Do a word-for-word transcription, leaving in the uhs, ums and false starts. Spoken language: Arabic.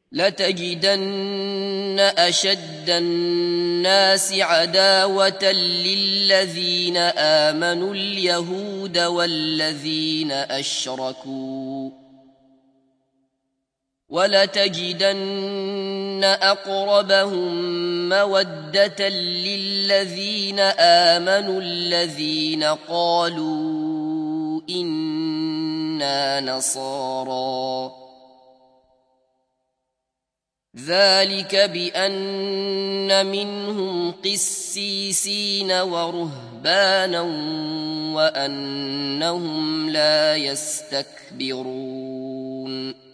لتجدن أشد الناس عداوة للذين آمنوا اليهود والذين أشركوا ولتجدن أقربهم مودة للذين آمنوا الذين قالوا إنا نصارى ذلك بأن منهم قسيسين ورهبانا وأنهم لا يستكبرون